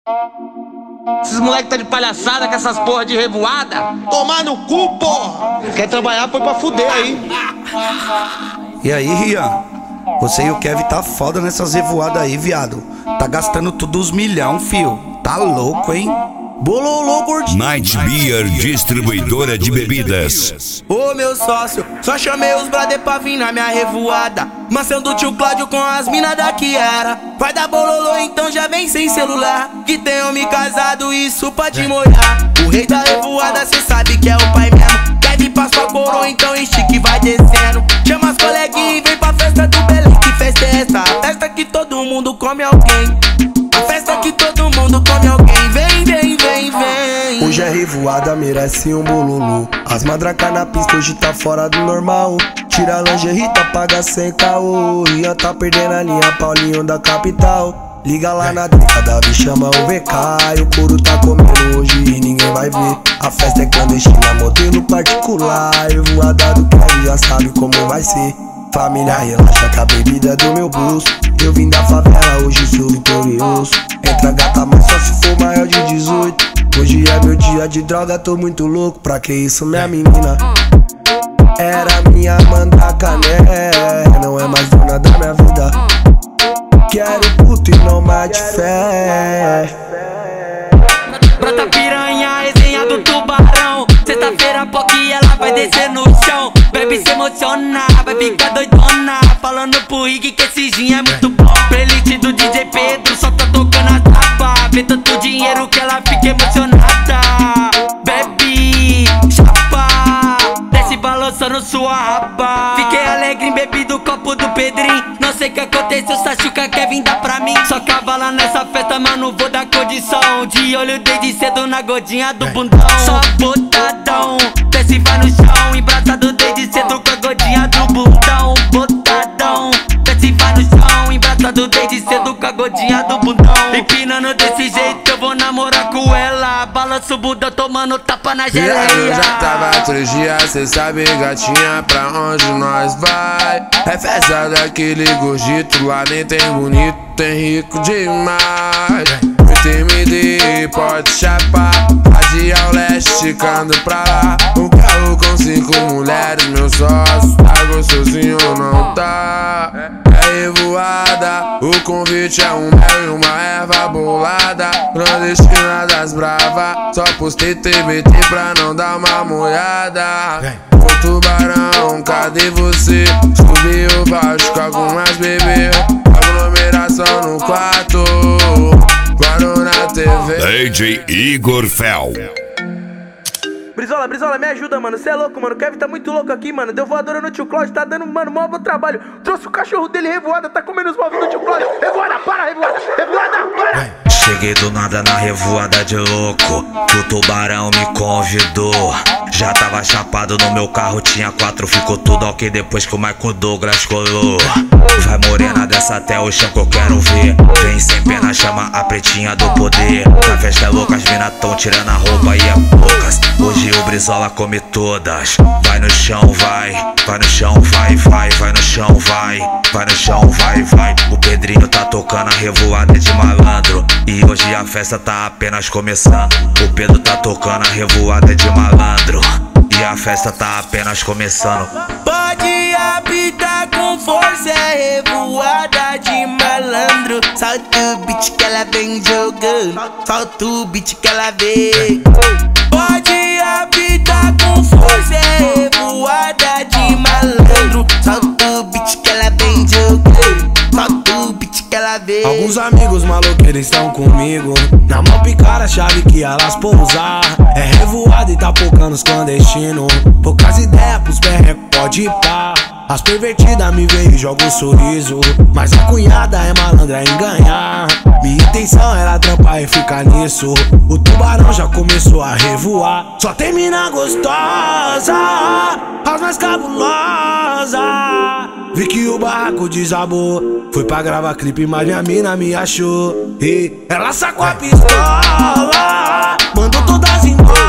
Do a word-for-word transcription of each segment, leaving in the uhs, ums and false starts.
Esses moleque tá de palhaçada com essas porra de revoada. Tomar no cu, porra! Quer trabalhar, foi pra fuder aí. E aí, Rian? Você e o Kevin tá foda nessas revoadas aí, viado. Tá gastando tudo os milhão, fio. Tá louco, hein? Bololô, gordinho. Night Beer, distribuidora de bebidas. Ô meu sócio, só chamei os brother pra vir na minha revoada. Mansão do tio Cláudio com as minas da Kiara. Vai dar bololô, então já vem sem celular. Que tem homem casado, isso pode molhar. O rei da revoada, cê sabe que é o pai mesmo. Deve passar a coroa, então estique vai descendo. Chama as coleguinhas e vem pra festa do Belém. Que festa é essa? A festa que todo mundo come alguém. A festa que todo mundo come alguém. Vem, vem, vem, vem. Hoje é revoada, merece um bololô. As madracas na pista hoje tá fora do normal. Tira a lingerie, tá paga sem caô. Rian tá perdendo a linha, Paulinho da capital. Liga lá na década, me chama o V K. E o couro tá comendo hoje e ninguém vai ver. A festa é clandestina, modelo particular. Revoada do Kevin, já sabe como vai ser. Família, relaxa que a bebida é do meu bolso. Eu vim da favela, hoje sou vitorioso. Entra gata, mas só se for maior de dezoito. Hoje é meu dia de droga, tô muito louco. Pra que isso, minha menina? Era minha mandaca, né? Não é mais dona da minha vida. Quero puto e não mate fé. Brota piranha, resenha do tubarão. Sexta-feira, pouquinho ela vai descer no chão. Bebe se emocionar, vai ficar doidona. Falando pro Rig que esse gin é muito bom. Playlist do D J Pedro, só tá tocando a tapa. Vê tanto dinheiro que ela fica emocionada. Bebe, chapa, desce balançando sua raba. Fiquei alegre em bebi do copo do Pedrinho. Não sei o que aconteceu, Sachuca quer vir dar pra mim. Só cavala nessa festa, mano, vou dar condição. De olho desde cedo na godinha do bundão. Só botadão, desce vai no chão. Embraçado desde cedo com a godinha do bundão. Botadão, desce vai no chão. Embraçado desde cedo com a godinha do bundão. Empinando desse jeito eu vou namorar com ela. Balança o bundão tomando tapa na geleia. Viado, já tava três dias, cê sabe gatinha pra onde nós vai. É festa daquele gordito, lá nem tem bonito, tem rico demais. Muito M D, pode chapar, Adi ao leste, esticando pra lá. Um carro com cinco mulheres, meu sócio, tá gostosinho ou não tá? É revoada, o convite é um mel e uma erva bolada. Clandestina das brava, só postei T B T pra não dar uma molhada. Ô tubarão, cadê você? Subiu baixo com algumas bebê. Aglomeração no quarto, claro na T V. D J Igor Fel. Brizola, Brizola, me ajuda, mano. Cê é louco, mano. O Kevin tá muito louco aqui, mano. Deu voadora no tio Cláudio, tá dando, mano, mó bom trabalho. Trouxe o cachorro dele revoada, tá comendo os móveis do tio Cláudio. Revoada, para, revoada, revoada, para! Cheguei do nada na revoada de louco, que o tubarão me convidou. Já tava chapado no meu carro, tinha quatro, ficou tudo ok depois que o Michael Douglas colou. Vai morena dessa até o chão que eu quero ver. Vem sem pena, chama a pretinha do poder. Na festa é louca, as mina tão tirando a roupa e é poucas. Hoje o Brizola come todas. Vai no chão, vai, vai no chão, vai, vai, vai no chão, vai. Vai no chão, vai, vai. O Pedrinho tá tocando a revoada de malandro. E hoje a festa tá apenas começando. O Pedro tá tocando a revoada de malandro. E a festa tá apenas começando. Pode apitar com força, é revoada de malandro. Solta o beat que ela vem jogando, solta o beat que ela vem. Pode apitar com força, é revoada de malandro. Solta o beat que ela vem jogando, solta o beat que ela vem. Alguns amigos maloqueiros estão comigo. Na mão picar a chave que elas pousar. É revoada e tá focando os clandestinos. Poucas ideias pros perrecos, pode ir pá. As pervertidas me veem e jogam um sorriso. Mas a cunhada é malandra em ganhar. Minha intenção era trampar e ficar nisso. O tubarão já começou a revoar. Só tem mina gostosa, as mais cabulosas. Vi que o barraco desabou. Fui pra gravar clipe, mas minha mina me achou. E ela sacou a pistola, mandou todas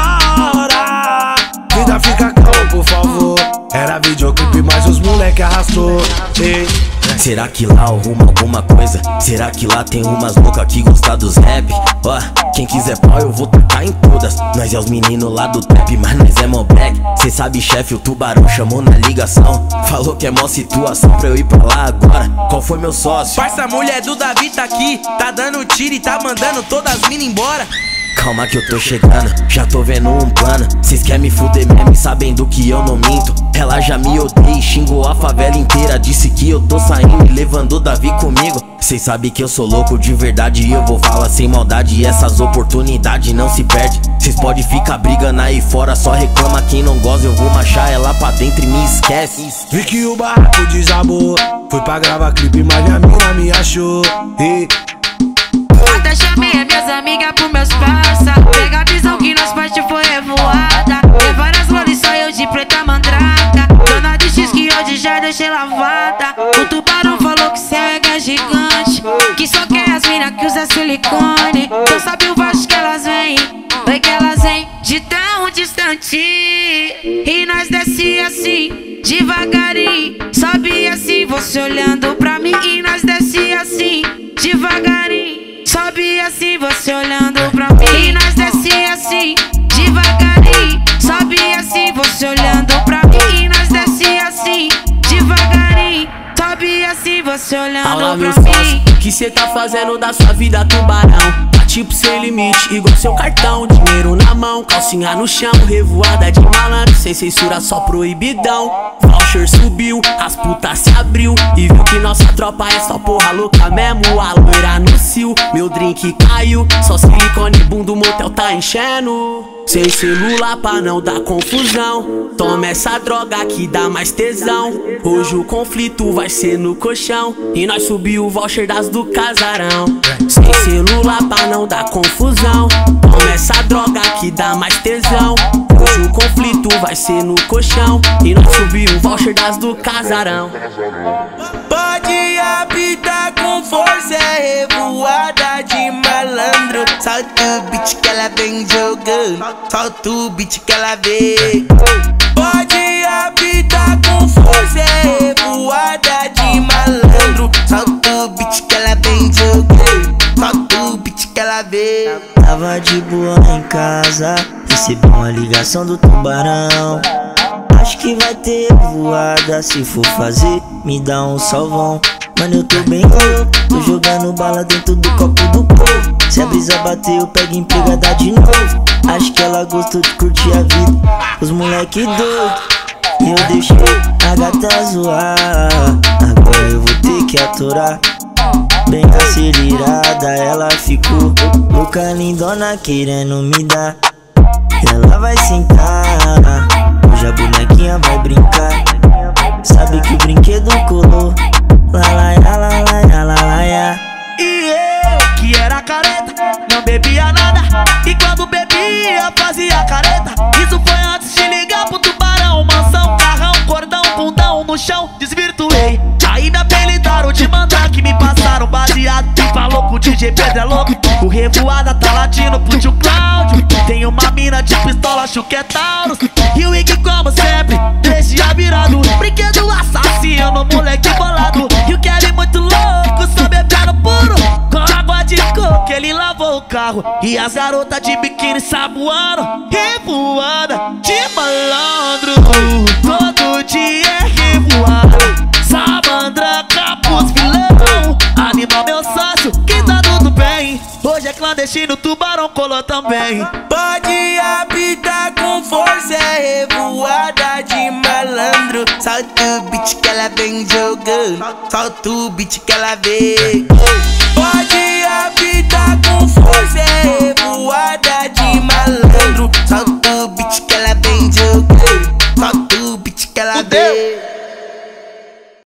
embora. Vida fica calma, por favor. Era videoclipe, mas os moleque arrastou. E Será que lá arruma alguma coisa? Será que lá tem umas loucas que gostam dos rap? Ó, quem quiser pau eu vou tacar em todas. Nós é os meninos lá do trap, mas nós é mó black. Cê sabe, chefe, o tubarão chamou na ligação. Falou que é mó situação pra eu ir pra lá agora. Qual foi meu sócio? Parça, mulher do Davi tá aqui, tá dando tiro e tá mandando todas as minas embora. Calma que eu tô chegando, já tô vendo um plano. Cês querem me fuder mesmo e sabendo que eu não minto. Ela já me odeia e xingou a favela inteira. Disse que eu tô saindo e levando o Davi comigo. Cês sabem que eu sou louco de verdade e eu vou falar sem maldade. E essas oportunidades não se perde. Cês pode ficar brigando aí fora, só reclama quem não gosta. Eu vou machar ela pra dentro e me esquece. Vi que o barraco desabou, fui pra gravar clipe, mas minha mina me achou. E até chamei as minhas amigas pro meus parça. Pega a visão que nós parte foi revoada. Tem várias lolis, só eu de preta mandraca. Dona de X que hoje já deixei lavada. O tubarão falou que céu é gigante, que só quer as mina que usa silicone. Tu sabe o baixo que elas vêm, foi que elas vêm de tão distante. E nós desce assim, devagarinho. Sobe assim, você olhando pra mim. E nós desce assim, devagarinho. Sobe assim, você olhando pra mim. E nós desce assim, devagarinho. Sobe assim, você olhando pra mim. E nós desce assim, devagarinho. Sobe assim, você olhando Fala, pra meu mim. O que cê tá fazendo da sua vida, tubarão? Tá tipo sem limite, igual seu cartão. Dinheiro na mão, calcinha no chão. Revoada de malandro, sem censura, só proibidão. Voucher subiu, as putas se abriu e viu que nossa tropa é só porra louca mesmo. A loira no cio, meu drink caiu. Só silicone, bundo, motel tá enchendo. Sem celular pra não dar confusão. Toma essa droga que dá mais tesão. Hoje o conflito vai ser no colchão e nós subiu o voucher das do casarão. Sem celular pra não dar confusão. Toma essa droga que dá mais tesão. Hoje o conflito vai ser no colchão e nós subiu o voucher das do casarão. Pode apitar com força, é revoada de malandro. Solta o beat que ela vem jogando, solta o beat que ela vem. Pode apitar com força, é revoada de malandro. Solta o beat que ela vem jogando, solta o beat que ela vem. Tava de boa em casa, recebi uma ligação do tubarão. Acho que vai ter voada, se for fazer, me dá um salvão. Mano, eu tô bem louco, tô jogando bala dentro do copo do povo. Se a brisa bater, eu pego empregada de novo. Acho que ela gostou de curtir a vida, os moleque doido. E eu deixei a gata zoar, agora eu vou ter que aturar. Bem acelerada, ela ficou louca, lindona, querendo me dar. Ela vai sentar, hoje a bonequinha vai brincar. Sabe que o brinquedo colou. Lá, lá, lá, lá, lá, lá, lá, lá. E eu, que era careta, não bebia nada. E quando bebia, fazia careta. Isso foi antes de ligar pro tubarão. Mansão, carrão, cordão, bundão no chão, desvirtuei. Aí me apelidaram de mandar, que me passaram baseado. E falou que o D J Pedro é louco. O revoada tá latindo pro tio Cláudio. Tem uma mina de pistola, acho que é Taurus. E o Ig, como sempre, deixa virado. Brinquedo assassino, moleque bolado. E o Kelly muito louco, só bebendo puro. Com água de coco, ele lavou o carro. E as garotas de biquíni saboando. Revoada de malandro, todo dia é revoada. Samandraca pros vilão, animal meu sócio, que tá tudo bem. Hoje é clandestino, tubarão colou também. Pode apitar com força, é revoada de malandro. Solta o beat que ela vem jogando, solta o beat que ela vem.